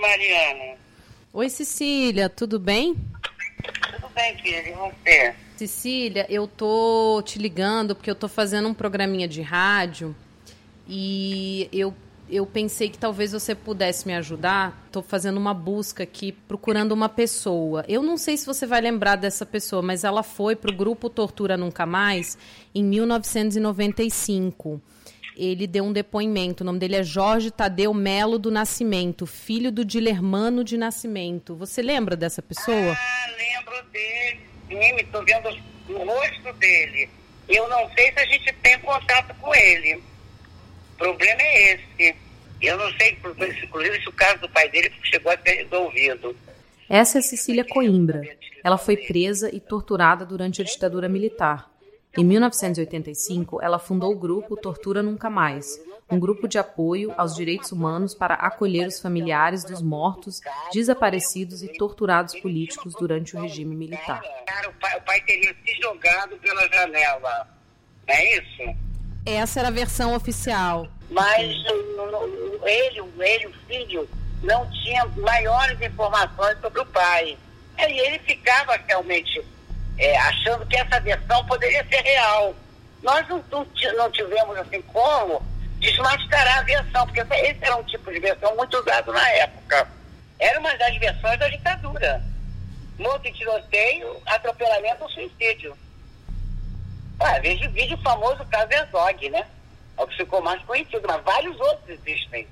Mariana. Oi, Cecília, tudo bem? Tudo bem, filha, e você? Cecília, eu tô te ligando porque eu tô fazendo um programinha de rádio e eu pensei que talvez você pudesse me ajudar. Tô fazendo uma busca aqui, procurando uma pessoa. Eu não sei se você vai lembrar dessa pessoa, mas ela foi pro grupo Tortura Nunca Mais em 1995. Ele deu um depoimento, o nome dele é Jorge Tadeu Melo do Nascimento, filho do Dilermano de Nascimento. Você lembra dessa pessoa? Lembro dele, sim, estou vendo o rosto dele. Eu não sei se a gente tem contato com ele. O problema é esse. Eu não sei, inclusive, se o caso do pai dele chegou a ser resolvido. Essa é Cecília Coimbra. Ela foi presa e torturada durante a ditadura militar. Em 1985, ela fundou o grupo Tortura Nunca Mais, um grupo de apoio aos direitos humanos para acolher os familiares dos mortos, desaparecidos e torturados políticos durante o regime militar. O pai teria se jogado pela janela, não é isso? Essa era a versão oficial. Mas ele, o filho, não tinha maiores informações sobre o pai. E ele ficava realmente achando que essa versão poderia ser real. Nós não tivemos assim como desmascarar a versão, porque esse era um tipo de versão muito usado na época. Era uma das versões da ditadura. Morte e tiroteio, atropelamento ou suicídio. Veja o vídeo famoso caso Herzog, né? É o que ficou mais conhecido, mas vários outros existem.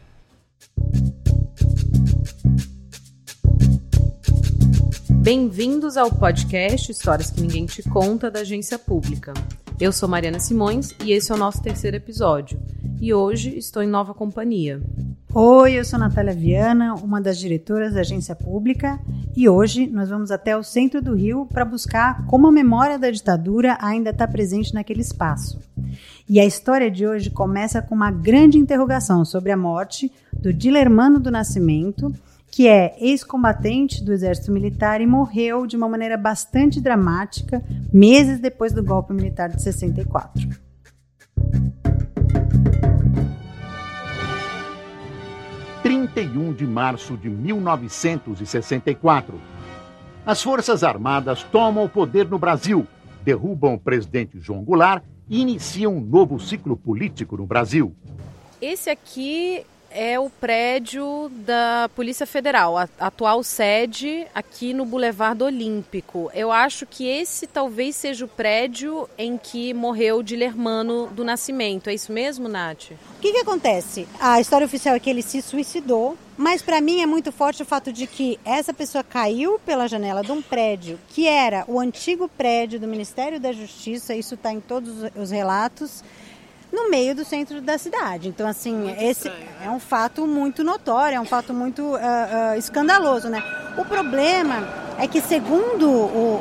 Bem-vindos ao podcast Histórias que Ninguém Te Conta, da Agência Pública. Eu sou Mariana Simões e esse é o nosso terceiro episódio. E hoje estou em nova companhia. Oi, eu sou Natália Viana, uma das diretoras da Agência Pública, e hoje nós vamos até o centro do Rio para buscar como a memória da ditadura ainda está presente naquele espaço. E a história de hoje começa com uma grande interrogação sobre a morte do Dilermano do Nascimento, que é ex-combatente do Exército Militar e morreu de uma maneira bastante dramática meses depois do golpe militar de 64. – 31 de março de 1964. As Forças Armadas tomam o poder no Brasil, derrubam o presidente João Goulart e iniciam um novo ciclo político no Brasil. Esse aqui é o prédio da Polícia Federal, a atual sede aqui no Boulevard Olímpico. Eu acho que esse talvez seja o prédio em que morreu o Dilermano do Nascimento. É isso mesmo, Nath? O que acontece? A história oficial é que ele se suicidou, mas para mim é muito forte o fato de que essa pessoa caiu pela janela de um prédio que era o antigo prédio do Ministério da Justiça, isso está em todos os relatos, no meio do centro da cidade. Então, assim, muito esse estranho, né? É um fato muito notório, é um fato muito escandaloso, né? O problema é que, segundo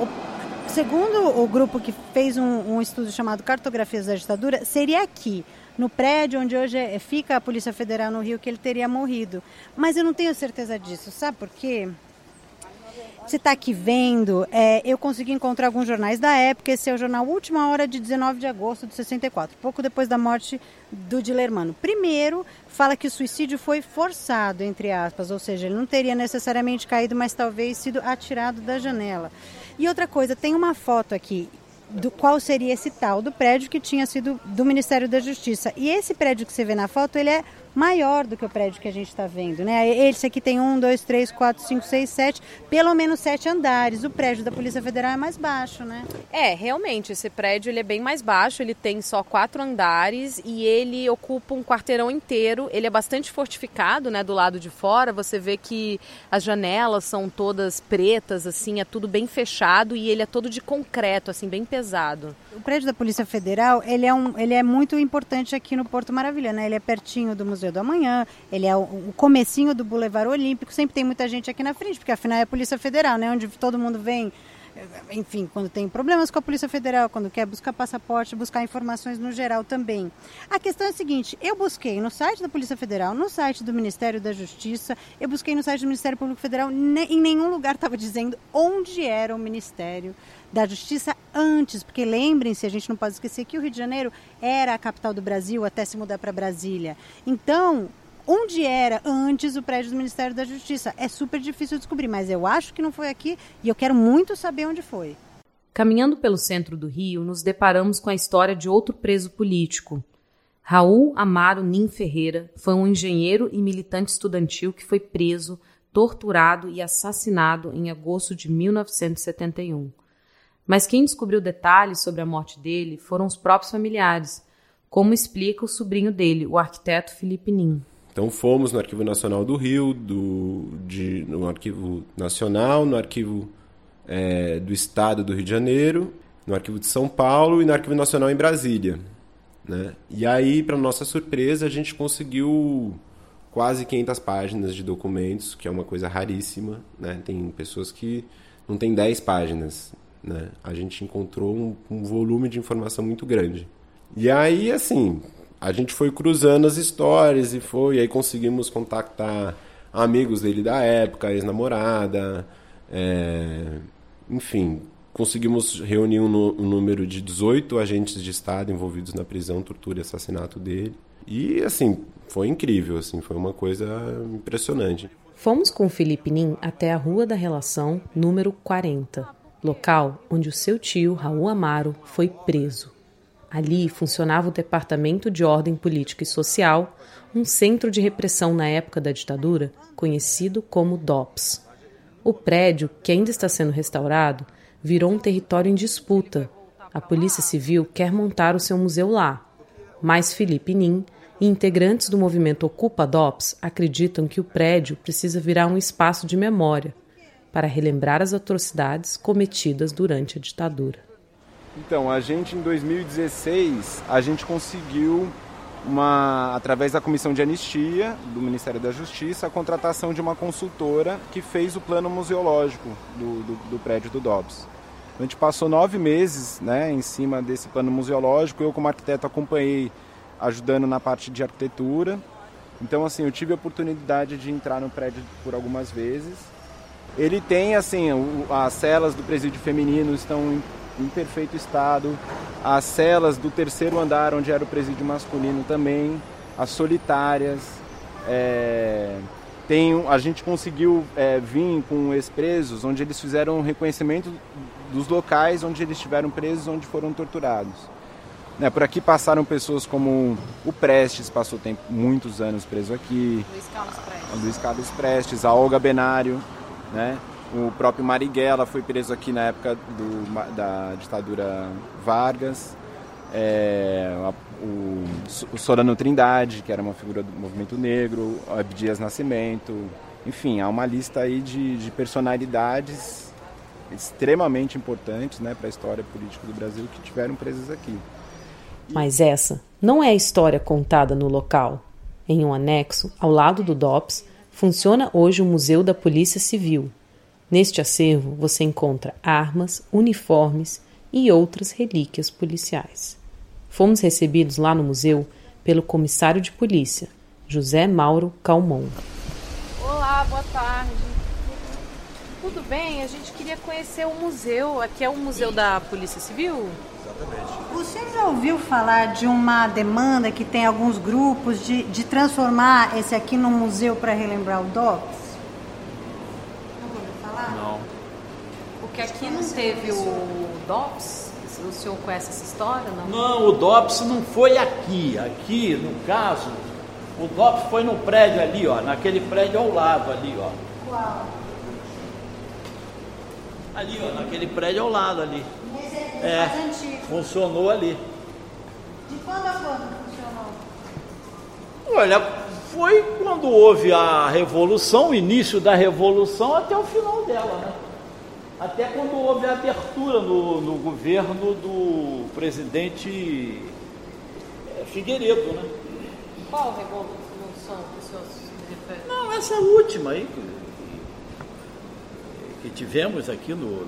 o grupo que fez um estudo chamado Cartografias da Ditadura, seria aqui, no prédio onde hoje fica a Polícia Federal no Rio, que ele teria morrido. Mas eu não tenho certeza disso, sabe por quê? Você está aqui vendo, eu consegui encontrar alguns jornais da época. Esse é o jornal Última Hora de 19 de agosto de 64, pouco depois da morte do Dilermano. Primeiro, fala que o suicídio foi forçado, entre aspas, ou seja, ele não teria necessariamente caído, mas talvez sido atirado da janela. E outra coisa, tem uma foto aqui do qual seria esse tal do prédio que tinha sido do Ministério da Justiça. E esse prédio que você vê na foto, ele é maior do que o prédio que a gente está vendo, né? Esse aqui tem 1, 2, 3, 4, 5, 6, 7, pelo menos 7 andares. O prédio da Polícia Federal é mais baixo, né? Realmente, esse prédio ele é bem mais baixo, ele tem só 4 andares e ele ocupa um quarteirão inteiro. Ele é bastante fortificado, né, do lado de fora. Você vê que as janelas são todas pretas, assim, é tudo bem fechado e ele é todo de concreto, assim, bem pesado. O prédio da Polícia Federal, ele é muito importante aqui no Porto Maravilha, né? Ele é pertinho do Museu do Amanhã, ele é o comecinho do Boulevard Olímpico, sempre tem muita gente aqui na frente, porque afinal é a Polícia Federal, né? Onde todo mundo vem, enfim, quando tem problemas com a Polícia Federal, quando quer buscar passaporte, buscar informações no geral também. A questão é a seguinte, eu busquei no site da Polícia Federal, no site do Ministério da Justiça, eu busquei no site do Ministério Público Federal, em nenhum lugar estava dizendo onde era o Ministério da Justiça antes, porque lembrem-se, a gente não pode esquecer que o Rio de Janeiro era a capital do Brasil até se mudar para Brasília. Então, onde era antes o prédio do Ministério da Justiça. É super difícil descobrir, mas eu acho que não foi aqui e eu quero muito saber onde foi. Caminhando pelo centro do Rio, nos deparamos com a história de outro preso político. Raul Amaro Nin Ferreira foi um engenheiro e militante estudantil que foi preso, torturado e assassinado em agosto de 1971. Mas quem descobriu detalhes sobre a morte dele foram os próprios familiares, como explica o sobrinho dele, o arquiteto Felipe Nin. Então fomos no Arquivo Nacional do Rio, no Arquivo Nacional, no Arquivo do Estado do Rio de Janeiro, no Arquivo de São Paulo e no Arquivo Nacional em Brasília, né? E aí, para nossa surpresa, a gente conseguiu quase 500 páginas de documentos, que é uma coisa raríssima, né? Tem pessoas que não têm 10 páginas, né? A gente encontrou um volume de informação muito grande. E aí, assim, a gente foi cruzando as histórias e aí conseguimos contactar amigos dele da época, ex-namorada, enfim, conseguimos reunir um número de 18 agentes de Estado envolvidos na prisão, tortura e assassinato dele. E, assim, foi incrível, assim, foi uma coisa impressionante. Fomos com o Felipe Nin até a Rua da Relação, número 40, local onde o seu tio, Raul Amaro, foi preso. Ali funcionava o Departamento de Ordem Política e Social, um centro de repressão na época da ditadura, conhecido como DOPS. O prédio, que ainda está sendo restaurado, virou um território em disputa. A Polícia Civil quer montar o seu museu lá, mas Felipe Nin e integrantes do movimento Ocupa DOPS acreditam que o prédio precisa virar um espaço de memória para relembrar as atrocidades cometidas durante a ditadura. Então, a gente em 2016, a gente conseguiu, através da Comissão de Anistia do Ministério da Justiça, a contratação de uma consultora que fez o plano museológico do prédio do DOPS. A gente passou 9 meses, né, em cima desse plano museológico. Eu, como arquiteto, acompanhei, ajudando na parte de arquitetura. Então, assim, eu tive a oportunidade de entrar no prédio por algumas vezes. Ele tem, assim, as celas do presídio feminino estão em perfeito estado, as celas do 3º andar, onde era o presídio masculino também, as solitárias. A gente conseguiu vir com ex-presos, onde eles fizeram um reconhecimento dos locais onde eles estiveram presos, onde foram torturados. Por aqui passaram pessoas como o Prestes, passou muitos anos preso aqui. Luiz Carlos Prestes, a Olga Benário, né? O próprio Marighella foi preso aqui na época da ditadura Vargas. O Solano Trindade, que era uma figura do movimento negro, o Abdias Nascimento. Enfim, há uma lista aí de personalidades extremamente importantes, né, para a história política do Brasil que tiveram presas aqui. Mas essa não é a história contada no local. Em um anexo, ao lado do DOPS, funciona hoje o Museu da Polícia Civil. Neste acervo você encontra armas, uniformes e outras relíquias policiais. Fomos recebidos lá no museu pelo comissário de polícia, José Mauro Calmon. Olá, boa tarde. Tudo bem? A gente queria conhecer o museu. Aqui é o Museu da Polícia Civil? Exatamente. Você já ouviu falar de uma demanda que tem alguns grupos de transformar esse aqui num museu para relembrar o DOPS? Não. Porque aqui não teve o DOPS? O senhor conhece essa história, não? Não, o DOPS não foi aqui. Aqui, no caso, o DOPS foi no prédio ali, ó, naquele prédio ao lado ali, ó. Qual? Ali, ó, naquele prédio ao lado ali. Esse é mais antigo. Funcionou ali. De quando a quando funcionou? Olha, foi quando houve a Revolução, o início da Revolução até o final dela, né? Até quando houve a abertura no governo do presidente Figueiredo, né? Qual revolução que o senhor se refere? Não, essa última aí que tivemos aqui no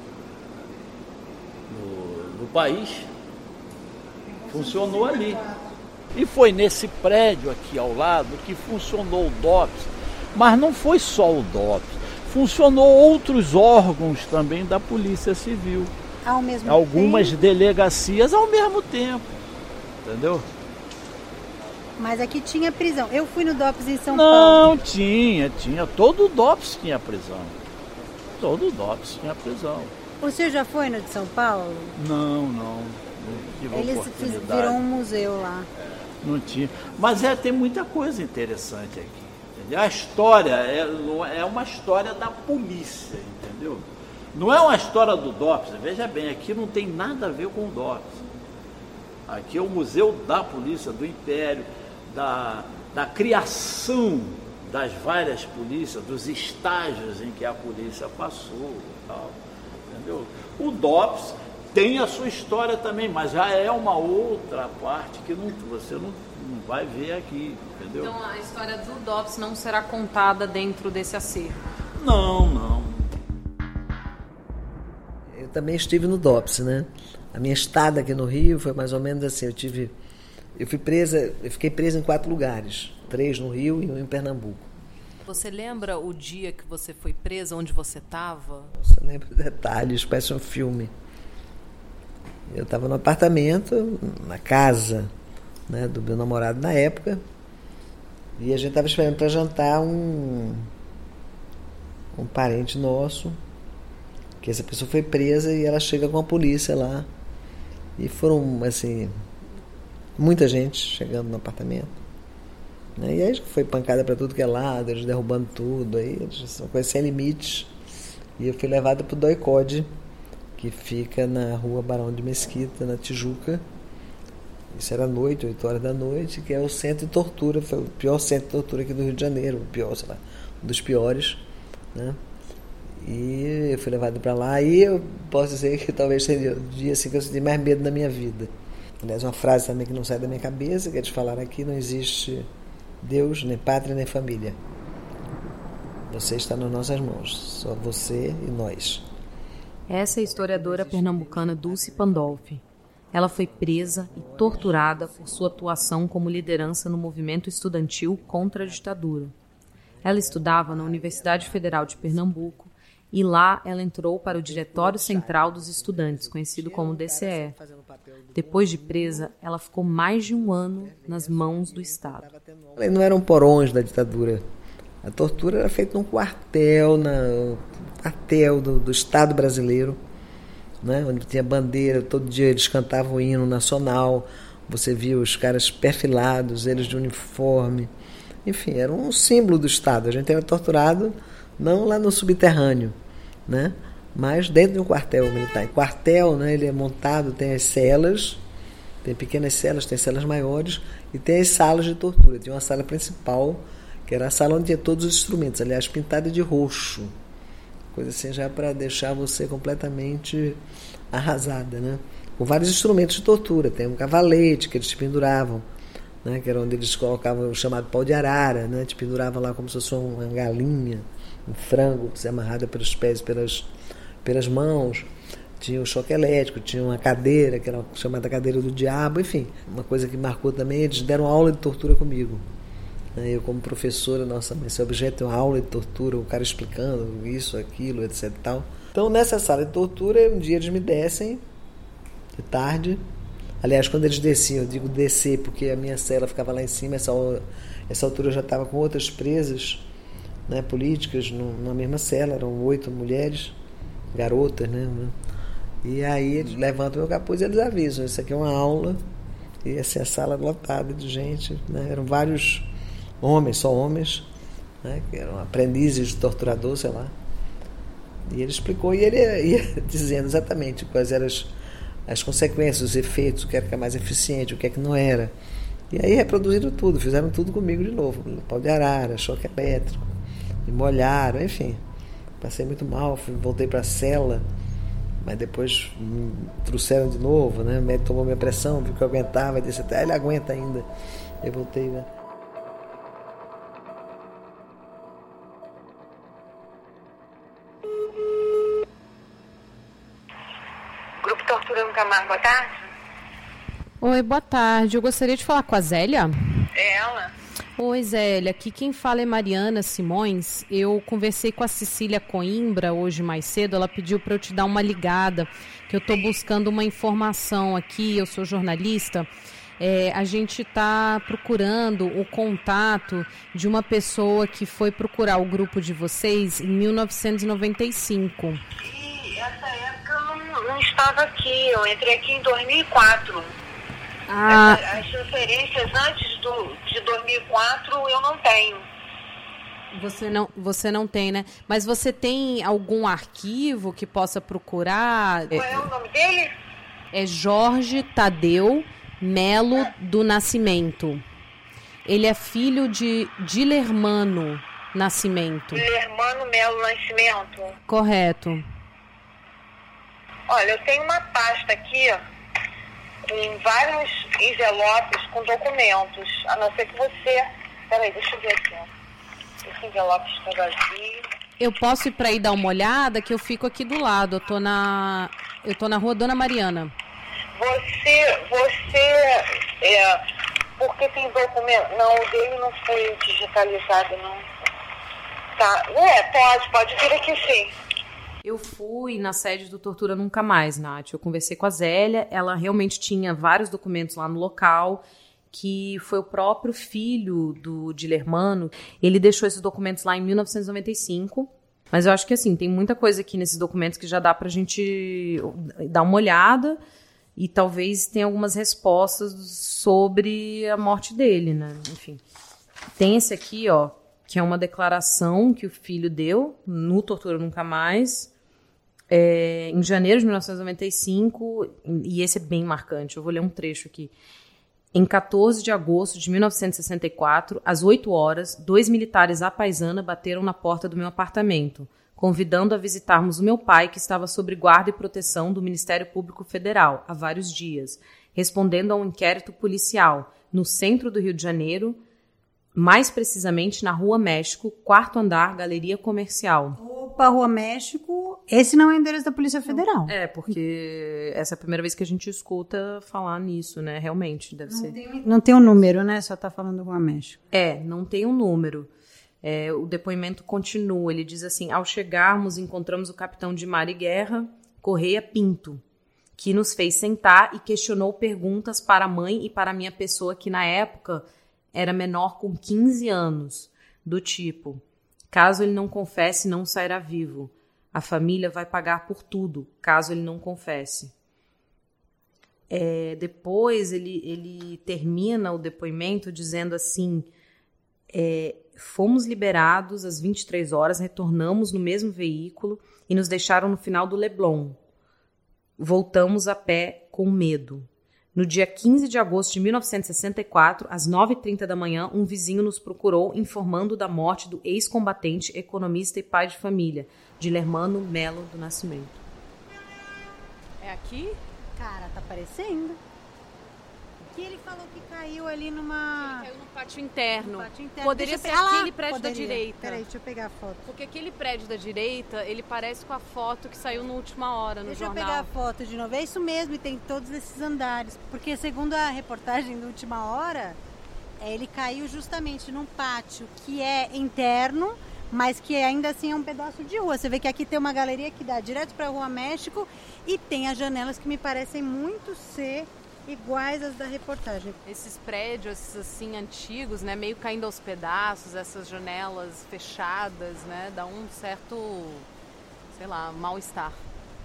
país, funcionou ali. E foi nesse prédio aqui ao lado que funcionou o DOPS, mas não foi só o DOPS, funcionou outros órgãos também da Polícia Civil. Ao mesmo Algumas tempo? Delegacias ao mesmo tempo, entendeu? Mas aqui tinha prisão. Eu fui no DOPS em São Paulo. Não, tinha. Todo o DOPS tinha prisão. Todo o DOPS tinha prisão. O senhor já foi no de São Paulo? Não. Eles viram um museu lá. Não tinha. Mas tem muita coisa interessante aqui. Entendeu? A história é uma história da polícia, entendeu? Não é uma história do DOPS. Veja bem, aqui não tem nada a ver com o DOPS. Aqui é o Museu da Polícia, do Império, da criação das várias polícias, dos estágios em que a polícia passou e tal, entendeu? O DOPS tem a sua história também, mas já é uma outra parte que você não vai ver aqui, entendeu? Então a história do DOPS não será contada dentro desse acervo? Não. Eu também estive no DOPS, né? A minha estada aqui no Rio foi mais ou menos assim, eu fiquei presa em 4 lugares, 3 no Rio e 1 em Pernambuco. Você lembra o dia que você foi presa, onde você estava? Eu lembro detalhes, parece um filme. Eu estava no apartamento, na casa, né, do meu namorado na época, e a gente estava esperando para jantar um parente nosso, que essa pessoa foi presa e ela chega com a polícia lá. E foram, assim, muita gente chegando no apartamento. Né? E aí foi pancada para tudo que é lado, eles derrubando tudo, aí uma coisa sem limites. E eu fui levada para o DOI-CODE, que fica na rua Barão de Mesquita, na Tijuca. Isso era à noite, 8 horas da noite, que é o centro de tortura, foi o pior centro de tortura aqui do Rio de Janeiro, o pior, sei lá, um dos piores, né? E eu fui levado para lá e eu posso dizer que talvez seja o dia assim, que eu senti mais medo na minha vida. Aliás, uma frase também que não sai da minha cabeça, que eles falaram aqui, não existe Deus, nem pátria, nem família. Você está nas nossas mãos, só você e nós. Essa é a historiadora pernambucana Dulce Pandolfi. Ela foi presa e torturada por sua atuação como liderança no movimento estudantil contra a ditadura. Ela estudava na Universidade Federal de Pernambuco e lá ela entrou para o Diretório Central dos Estudantes, conhecido como DCE. Depois de presa, ela ficou mais de 1 ano nas mãos do Estado. Não eram porões da ditadura. A tortura era feita num quartel, do Estado brasileiro, né, onde tinha bandeira, todo dia eles cantavam o hino nacional, você via os caras perfilados, eles de uniforme, enfim, era um símbolo do Estado. A gente era torturado não lá no subterrâneo, né, mas dentro de um quartel militar. Em quartel, né, ele é montado, tem as celas, tem pequenas celas, tem celas maiores e tem as salas de tortura. Tinha uma sala principal, que era a sala onde tinha todos os instrumentos, aliás, pintada de roxo, coisa assim já para deixar você completamente arrasada, né? Com vários instrumentos de tortura. Tem um cavalete que eles te penduravam, né? Que era onde eles colocavam o chamado pau de arara, né? Te penduravam lá como se fosse uma galinha, um frango, você amarrada pelos pés e pelas mãos. Tinha o choque elétrico, tinha uma cadeira, que era chamada cadeira do diabo, enfim. Uma coisa que marcou também, eles deram aula de tortura comigo. Eu, como professora, nossa, esse objeto é uma aula de tortura, o cara explicando isso, aquilo, etc. Tal. Então, nessa sala de tortura, um dia eles me descem, de tarde. Aliás, quando eles desciam, eu digo descer, porque a minha cela ficava lá em cima, essa altura eu já estava com outras presas, né, políticas, na mesma cela, eram 8 mulheres, garotas, né? E aí eles levantam meu capuz e eles avisam, isso aqui é uma aula, e assim, a sala lotada de gente, né? Eram vários homens, só homens, né, que eram aprendizes de torturador, sei lá. E ele explicou, e ele ia dizendo exatamente quais eram as consequências, os efeitos, o que era que é mais eficiente, o que é que não era. E aí reproduziram tudo, fizeram tudo comigo de novo. Pau de arara, choque elétrico, me molharam, enfim. Passei muito mal, voltei para a cela, mas depois me trouxeram de novo, né? O médico tomou minha pressão, viu que eu aguentava, e disse até ele aguenta ainda. Eu voltei, né? Camargo, boa tarde. Oi, boa tarde. Eu gostaria de falar com a Zélia. É ela? Oi, Zélia. Aqui quem fala é Mariana Simões. Eu conversei com a Cecília Coimbra hoje mais cedo. Ela pediu para eu te dar uma ligada, que eu estou buscando uma informação aqui. Eu sou jornalista A gente está procurando o contato de uma pessoa que foi procurar o grupo de vocês em 1995. E essa época eu não estava aqui, eu entrei aqui em 2004. As referências antes de 2004 eu não tenho. Você não tem, né? Mas você tem algum arquivo que possa procurar? Qual é o nome dele? É Jorge Tadeu Melo do Nascimento. Ele é filho de Dilermano Nascimento. Dilermano Melo Nascimento? Correto. Olha, eu tenho uma pasta aqui com vários envelopes com documentos. A não ser que você... Peraí, deixa eu ver aqui. Esse envelope está vazio. Eu posso ir para aí dar uma olhada, que eu fico aqui do lado. Eu tô na Rua Dona Mariana. Porque tem documento... Não, o dele não foi digitalizado, não. Tá. Pode vir aqui sim. Eu fui na sede do Tortura Nunca Mais, Nath. Eu conversei com a Zélia, ela realmente tinha vários documentos lá no local, que foi o próprio filho do Dilermano. Ele deixou esses documentos lá em 1995, mas eu acho que assim, tem muita coisa aqui nesses documentos que já dá pra gente dar uma olhada e talvez tenha algumas respostas sobre a morte dele, né? Enfim. Tem esse aqui, ó, que é uma declaração que o filho deu no Tortura Nunca Mais, em janeiro de 1995, e esse é bem marcante, eu vou ler um trecho aqui. Em 14 de agosto de 1964, às 8 horas, 2 militares à paisana bateram na porta do meu apartamento, convidando a visitarmos o meu pai, que estava sob guarda e proteção do Ministério Público Federal há vários dias, respondendo a um inquérito policial no centro do Rio de Janeiro, mais precisamente na Rua México, 4º andar, Galeria Comercial. Opa, Rua México, esse não é o endereço da Polícia Federal. Porque essa é a primeira vez que a gente escuta falar nisso, né? Realmente, deve ser. Não tem um número, né? Só tá falando Rua México. Não tem um número. O depoimento continua, ele diz assim: ao chegarmos, encontramos o capitão de mar e guerra, Correia Pinto, que nos fez sentar e questionou perguntas para a mãe e para a minha pessoa, que na época era menor com 15 anos, do tipo: caso ele não confesse, não sairá vivo. A família vai pagar por tudo, caso ele não confesse. Depois ele termina o depoimento dizendo assim: fomos liberados às 23 horas, retornamos no mesmo veículo e nos deixaram no final do Leblon. Voltamos a pé com medo. No dia 15 de agosto de 1964, às 9h30 da manhã, um vizinho nos procurou informando da morte do ex-combatente, economista e pai de família, Dilermano Melo do Nascimento. É aqui? Cara, tá aparecendo. Que ele falou que caiu ali numa... Ele caiu no pátio interno. Poderia ser aquele prédio da direita. Peraí, deixa eu pegar a foto. Porque aquele prédio da direita, ele parece com a foto que saiu no Última Hora, no jornal. Deixa eu pegar a foto de novo. É isso mesmo, e tem todos esses andares. Porque segundo a reportagem do Última Hora, ele caiu justamente num pátio que é interno, mas que ainda assim é um pedaço de rua. Você vê que aqui tem uma galeria que dá direto para a Rua México e tem as janelas que me parecem muito ser iguais às da reportagem. Esses prédios assim antigos, né, meio caindo aos pedaços, essas janelas fechadas, né, dá um certo, sei lá, mal-estar.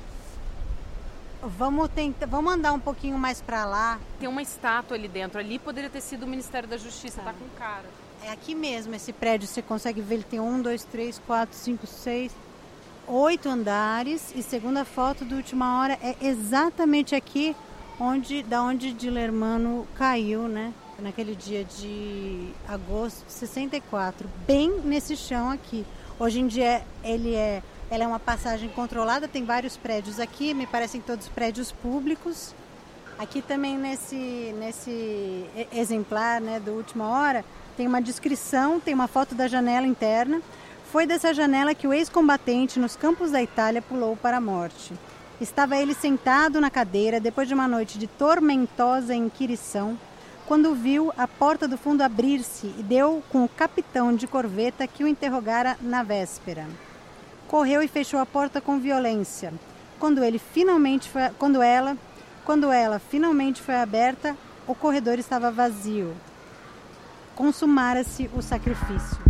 Vamos andar um pouquinho mais para lá. Tem uma estátua ali dentro. Ali poderia ter sido o Ministério da Justiça, tá com cara. É aqui mesmo esse prédio, você consegue ver, ele tem 1, 2, 3, 4, 5, 6, 8 andares. E segundo a foto do Última Hora, é exatamente aqui da onde Dilermano caiu, né? Naquele dia de agosto de 64, bem nesse chão aqui. Hoje em dia ela é uma passagem controlada, tem vários prédios aqui, me parecem todos prédios públicos. Aqui também nesse exemplar, né, do Última Hora, tem uma descrição, tem uma foto da janela interna. Foi dessa janela que o ex-combatente nos campos da Itália pulou para a morte. Estava ele sentado na cadeira depois de uma noite de tormentosa inquirição, quando viu a porta do fundo abrir-se e deu com o capitão de corveta que o interrogara na véspera. Correu e fechou a porta com violência. Quando ela finalmente foi aberta, o corredor estava vazio. Consumara-se o sacrifício.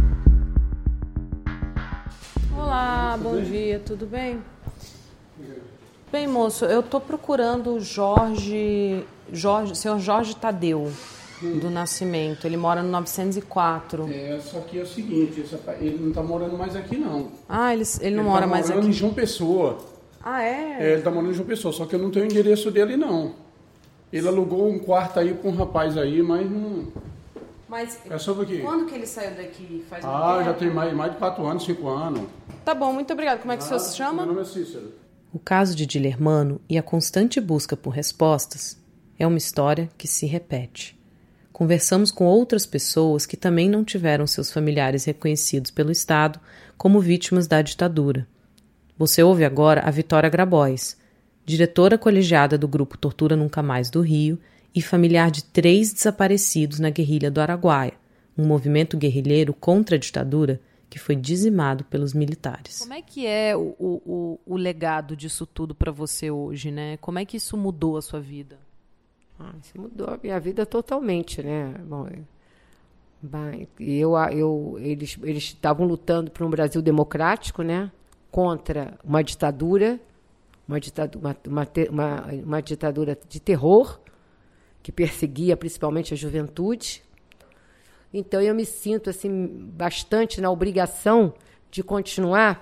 Olá, bom dia, tudo bem? Bem, moço, eu estou procurando o senhor Jorge Tadeu, do Nascimento. Ele mora no 904. Só que é o seguinte, ele não está morando mais aqui, não. Ah, ele não mora mais aqui? Ele está morando em João Pessoa. Ah, é? Ele está morando em João Pessoa, só que eu não tenho o endereço dele, não. Ele alugou um quarto aí para um rapaz aí, mas não... Mas é sobre aqui. Quando que ele saiu daqui? Faz muito tempo? Já tem mais de 4 anos, 5 anos. Tá bom, muito obrigado. Como é que o senhor se chama? Meu nome é Cícero. O caso de Dilermano e a constante busca por respostas é uma história que se repete. Conversamos com outras pessoas que também não tiveram seus familiares reconhecidos pelo Estado como vítimas da ditadura. Você ouve agora a Vitória Grabois, diretora colegiada do grupo Tortura Nunca Mais do Rio e familiar de 3 desaparecidos na guerrilha do Araguaia, um movimento guerrilheiro contra a ditadura que foi dizimado pelos militares. Como é que é o legado disso tudo para você hoje, né? Como é que isso mudou a sua vida? Isso mudou a minha vida totalmente, né? Bom, eles estavam lutando por um Brasil democrático, né? Contra uma ditadura, uma ditadura de terror que perseguia principalmente a juventude. Então, eu me sinto assim, bastante na obrigação de continuar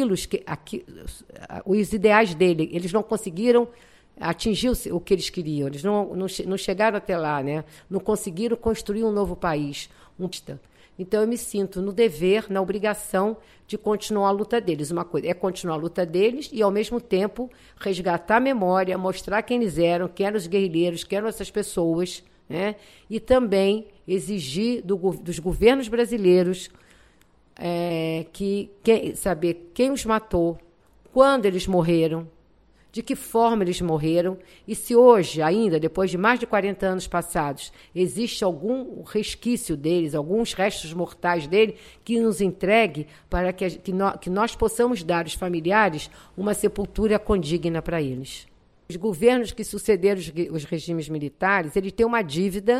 os ideais dele. Eles não conseguiram atingir o que eles queriam, eles não chegaram até lá, né? Não conseguiram construir um novo país. Então, eu me sinto no dever, na obrigação de continuar a luta deles. Uma coisa é continuar a luta deles e, ao mesmo tempo, resgatar a memória, mostrar quem eles eram os guerrilheiros, quem eram essas pessoas, né? E também exigir dos governos brasileiros saber quem os matou, quando eles morreram, de que forma eles morreram e se hoje, ainda, depois de mais de 40 anos passados, existe algum resquício deles, alguns restos mortais dele que nos entregue para que nós possamos dar aos familiares uma sepultura condigna para eles. Os governos que sucederam os regimes militares, eles têm uma dívida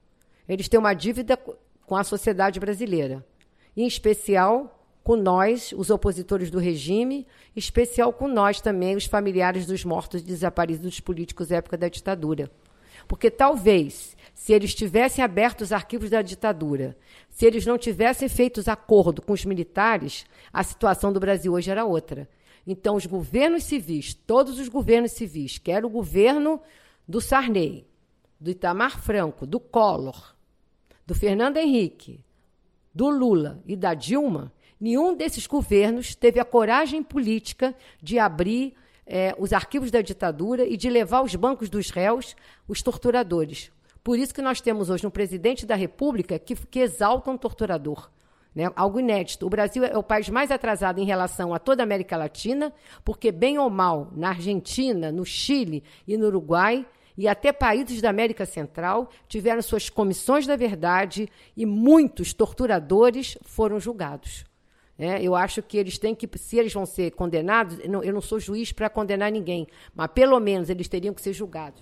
com a sociedade brasileira, em especial com nós, os opositores do regime, em especial com nós também, os familiares dos mortos e desaparecidos políticos da época da ditadura. Porque talvez, se eles tivessem aberto os arquivos da ditadura, se eles não tivessem feito acordo com os militares, a situação do Brasil hoje era outra. Então, os governos civis, todos os governos civis, quer o governo do Sarney, do Itamar Franco, do Collor, do Fernando Henrique, do Lula e da Dilma, nenhum desses governos teve a coragem política de abrir os arquivos da ditadura e de levar aos bancos dos réus os torturadores. Por isso que nós temos hoje um presidente da República que exalta um torturador. Né? Algo inédito. O Brasil é o país mais atrasado em relação a toda a América Latina, porque, bem ou mal, na Argentina, no Chile e no Uruguai, e até países da América Central, tiveram suas comissões da verdade e muitos torturadores foram julgados. Eu acho que eles têm que, se eles vão ser condenados, eu não sou juiz para condenar ninguém, mas pelo menos eles teriam que ser julgados.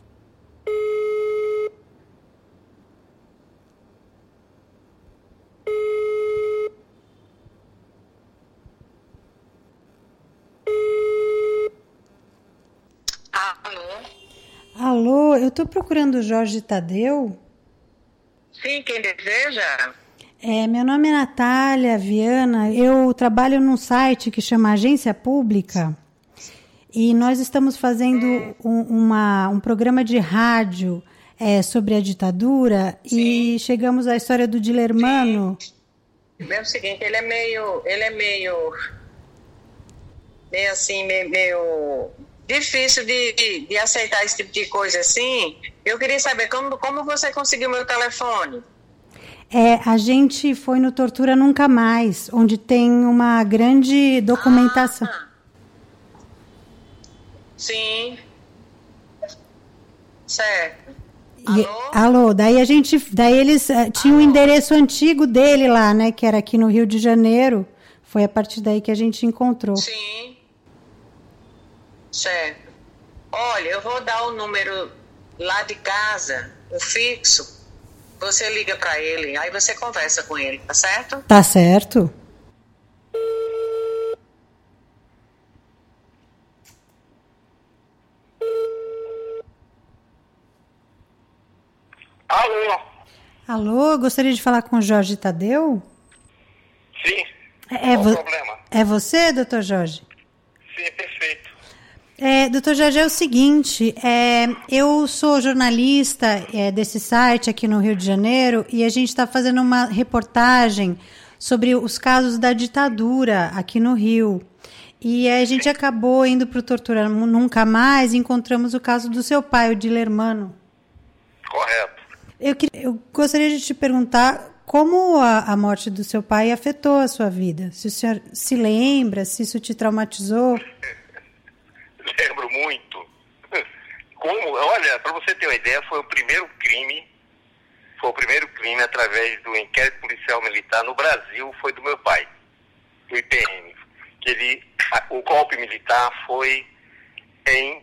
Alô, eu estou procurando o Jorge Tadeu. Sim, quem deseja? Meu nome é Natália Viana, eu trabalho num site que chama Agência Pública e nós estamos fazendo um programa de rádio sobre a ditadura. Sim. E chegamos à história do Dilermano. É o seguinte, ele é meio difícil de aceitar esse tipo de coisa assim. Eu queria saber como você conseguiu meu telefone. A gente foi no Tortura Nunca Mais, onde tem uma grande documentação. Sim. Certo. Alô, daí eles tinham um endereço antigo dele lá, né, que era aqui no Rio de Janeiro. Foi a partir daí que a gente encontrou. Sim. Certo. Olha, eu vou dar o número lá de casa, o fixo, você liga para ele, aí você conversa com ele, tá certo? Tá certo. Alô? Alô, gostaria de falar com o Jorge Tadeu? Sim. Qual o problema? É você, doutor Jorge? Sim, perfeito. Doutor Jorge, é o seguinte, eu sou jornalista desse site aqui no Rio de Janeiro e a gente está fazendo uma reportagem sobre os casos da ditadura aqui no Rio. E a gente acabou indo para o Tortura Nunca Mais e encontramos o caso do seu pai, o Dilermano. Correto. Eu gostaria de te perguntar como a morte do seu pai afetou a sua vida. Se o senhor se lembra, se isso te traumatizou? Lembro muito. Olha, para você ter uma ideia, foi o primeiro crime através do inquérito policial militar no Brasil, foi do meu pai, do IPM. O golpe militar foi em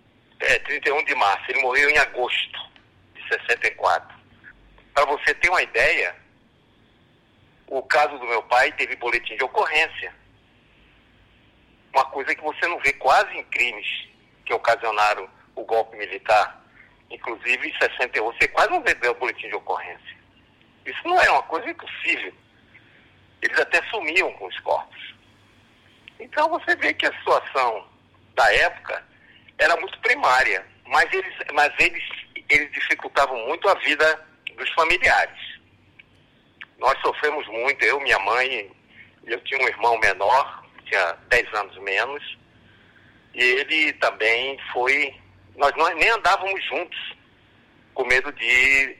31 de março, ele morreu em agosto de 64. Para você ter uma ideia, o caso do meu pai teve boletim de ocorrência. Uma coisa que você não vê quase em crimes que ocasionaram o golpe militar. Inclusive, em 68, você quase não vê o boletim de ocorrência. Isso não é uma coisa impossível. Eles até sumiam com os corpos. Então, você vê que a situação da época era muito primária. Mas eles dificultavam muito a vida dos familiares. Nós sofremos muito, eu, minha mãe, eu tinha um irmão menor, tinha 10 anos menos, e ele também foi... Nós nem andávamos juntos, com medo de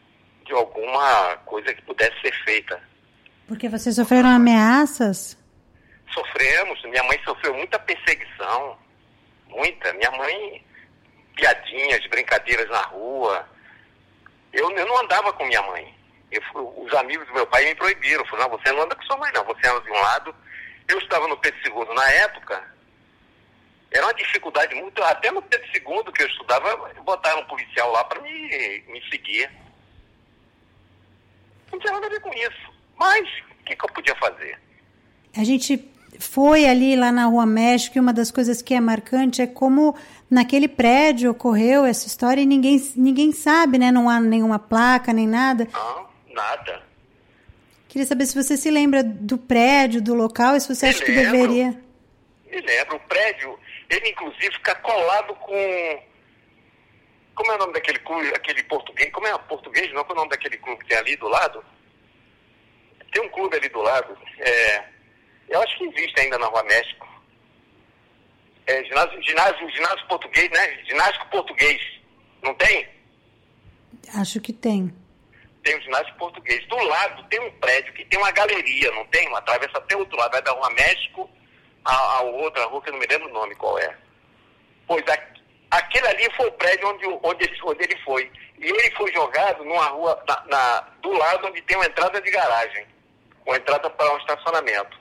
alguma coisa que pudesse ser feita. Porque vocês sofreram ameaças? Sofremos, minha mãe sofreu muita perseguição, muita. Minha mãe, piadinhas, brincadeiras na rua. Eu não andava com minha mãe. Os amigos do meu pai me proibiram, falaram, não, você não anda com sua mãe não, você anda de um lado. Eu estava no Pedro II na época, era uma dificuldade muito, até no Pedro II que eu estudava, botaram um policial lá para me seguir. Não tinha nada a ver com isso, mas o que eu podia fazer? A gente foi ali lá na Rua México e uma das coisas que é marcante é como naquele prédio ocorreu essa história e ninguém sabe, né? Não há nenhuma placa, nem nada. Não, nada. Queria saber se você se lembra do prédio, do local, e se você acha que deveria... Me lembro. O prédio, ele inclusive fica colado com... Como é o nome daquele clube, aquele português? Como é português? Não, qual é o nome daquele clube que tem ali do lado? Tem um clube ali do lado. Eu acho que existe ainda na Rua México. Ginásio português, né? Ginásio português. Não tem? Acho que tem. Tem um ginásio português. Do lado tem um prédio que tem uma galeria, não tem? Atravessa até o outro lado, vai da Rua México a outra rua, que eu não me lembro o nome qual é. Pois aquele ali foi o prédio onde ele foi. E ele foi jogado numa rua do lado onde tem uma entrada de garagem. Uma entrada para um estacionamento.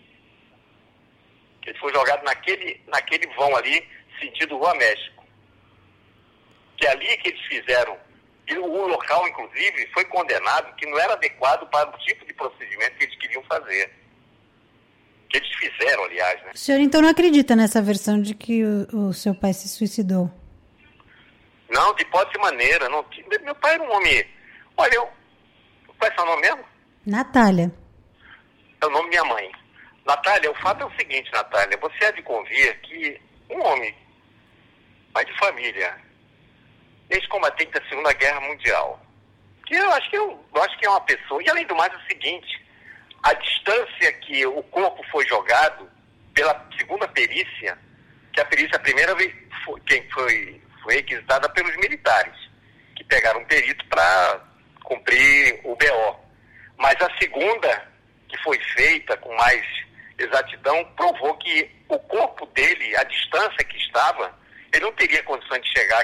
Ele foi jogado naquele vão ali, sentido Rua México. Que é ali que eles fizeram. E o local, inclusive, foi condenado que não era adequado para o tipo de procedimento que eles queriam fazer. Que eles fizeram, aliás, né? O senhor, então, não acredita nessa versão de que o seu pai se suicidou? Não, de hipótese maneira. Não, meu pai era um homem... Olha, qual é seu nome mesmo? Natália. É o nome da minha mãe. Natália, o fato é o seguinte, Natália. Você há de convir que um homem, pai de família, ex-combatente da Segunda Guerra Mundial, que eu acho que é uma pessoa... E, além do mais, é o seguinte... A distância que o corpo foi jogado pela segunda perícia, que a perícia primeira vez foi requisitada pelos militares, que pegaram um perito para cumprir o BO. Mas a segunda, que foi feita com mais exatidão, provou que o corpo dele, a distância que estava, ele não teria condições de chegar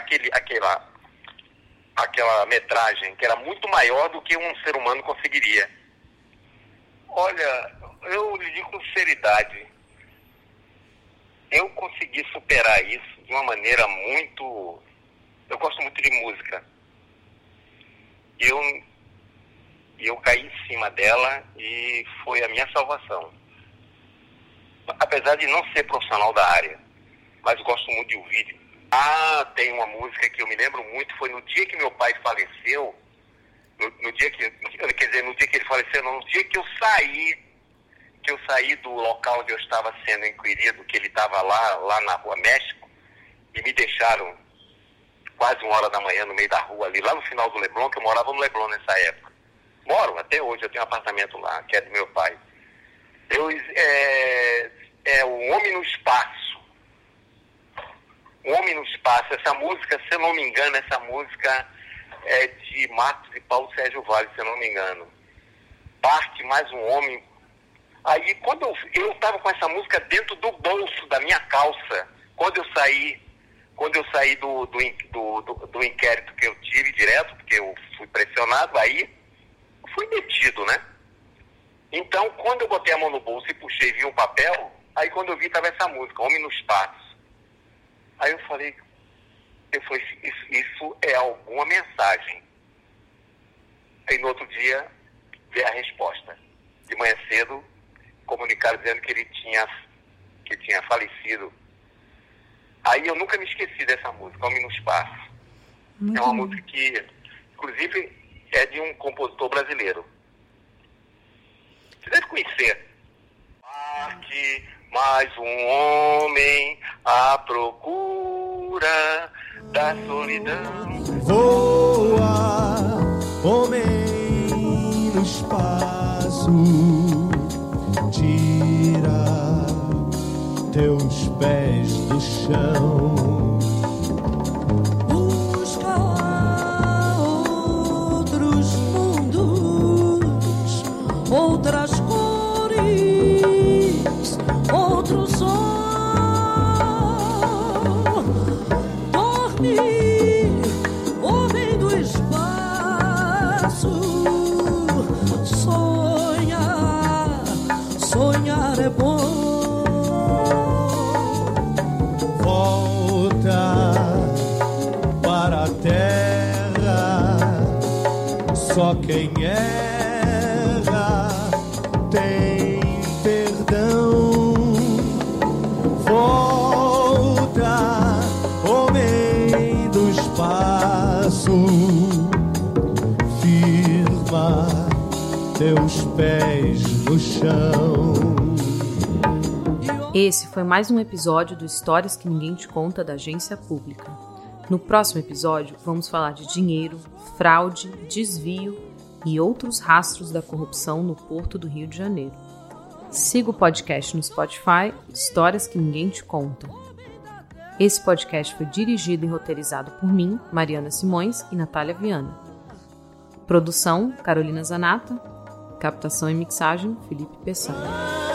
àquela metragem, que era muito maior do que um ser humano conseguiria. Olha, eu lhe digo com sinceridade, eu consegui superar isso de uma maneira muito eu gosto muito de música. E eu caí em cima dela e foi a minha salvação. Apesar de não ser profissional da área, mas eu gosto muito de ouvir. Tem uma música que eu me lembro muito, foi no dia que meu pai faleceu, no dia que ele faleceu, não, no dia que eu saí do local onde eu estava sendo inquirido, que ele estava lá na Rua México, e me deixaram quase 1h da manhã no meio da rua ali, lá no final do Leblon, que eu morava no Leblon nessa época. Moro até hoje, eu tenho um apartamento lá, que é do meu pai. É o Homem no Espaço. O Homem no Espaço, essa música, se eu não me engano, essa música é de Marcos e Paulo Sérgio Vale, se eu não me engano. Parte mais um homem. Aí, quando eu estava com essa música dentro do bolso da minha calça, quando eu saí do inquérito que eu tive direto, porque eu fui pressionado, aí eu fui detido, né? Então, quando eu botei a mão no bolso e puxei e vi um papel, aí quando eu vi estava essa música, Homem no Espaço. Aí eu falei, isso é alguma mensagem. Aí no outro dia veio a resposta. De manhã cedo, comunicaram dizendo que ele tinha falecido. Aí eu nunca me esqueci dessa música, Homem no Espaço. É uma música que, inclusive, é de um compositor brasileiro. Você deve conhecer. Parte mais um homem à procura da solidão. Voa, homem no espaço, tira teus pés do chão. Busca outros mundos, outras cores, outro sol. Dorme, homem do espaço. Sonhar é bom. Para a terra, só quem erra tem perdão. Volta, homem do espaço, firma teus pés no chão. Esse foi mais um episódio do Histórias que Ninguém Te Conta da Agência Pública. No próximo episódio, vamos falar de dinheiro, fraude, desvio e outros rastros da corrupção no Porto do Rio de Janeiro. Siga o podcast no Spotify, Histórias que Ninguém Te Conta. Esse podcast foi dirigido e roteirizado por mim, Mariana Simões e Natália Viana. Produção, Carolina Zanata. Captação e mixagem, Felipe Peçanha.